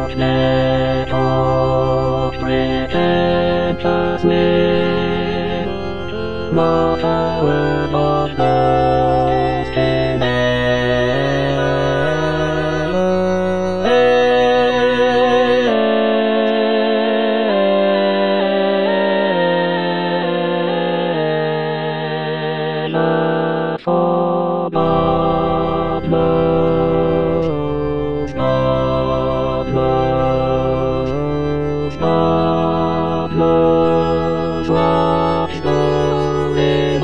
let off pretentiously, not a word of boasting for God knows, God knows, God knows what's going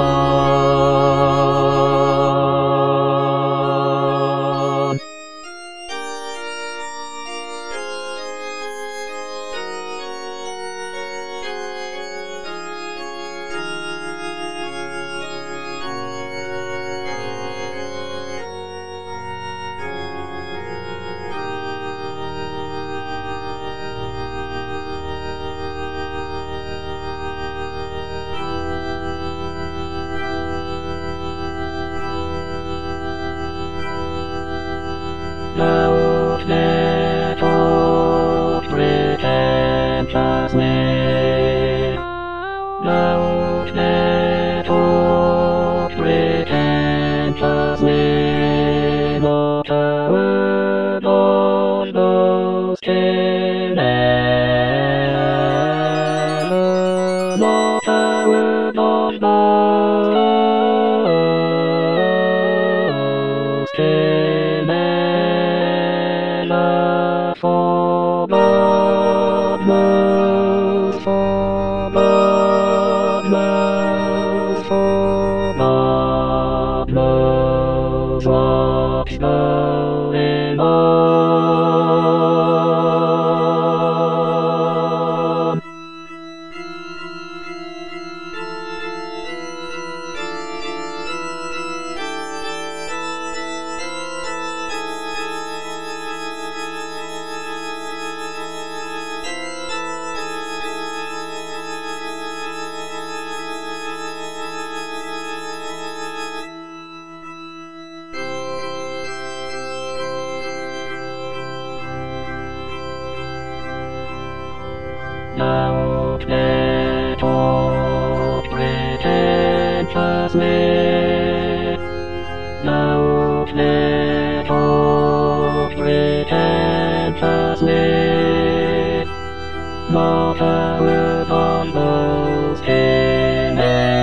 on. Don't let off pretentiously. Don't let off pretentiously. Not a word of boasting ever. Not a word of boasting ever. For God knows, for God knows, for God knows what's going on. Don't let off pretentiously. Don't let off pretentiously. Not a word of boasting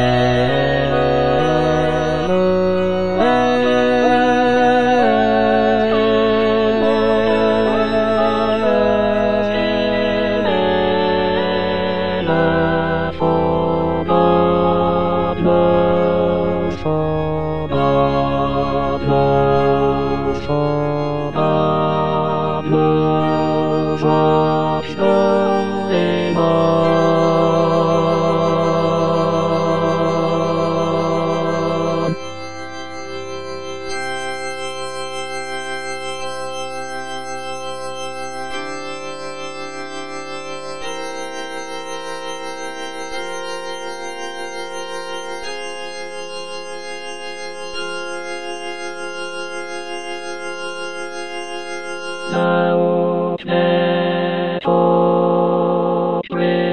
for God knows, for God knows, for God knows what's going on. Don't let off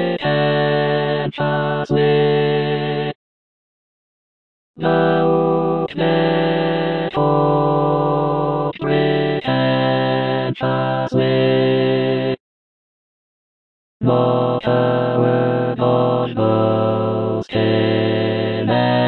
pretentiously. Don't let off pretentiously. Not a word of boasting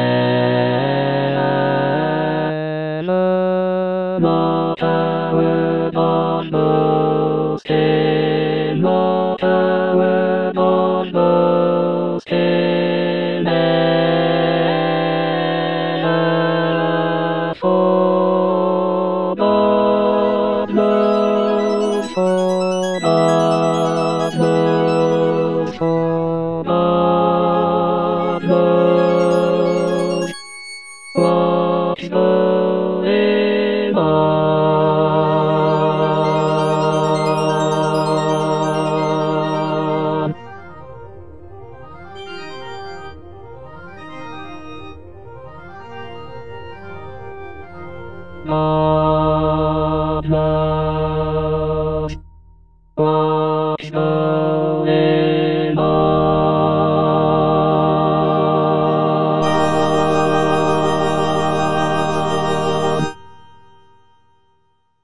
ever. Not a word of boasting. Not a word of boasting ever. For God knows, for God knows, for God knows what's going on. God knows. Watch the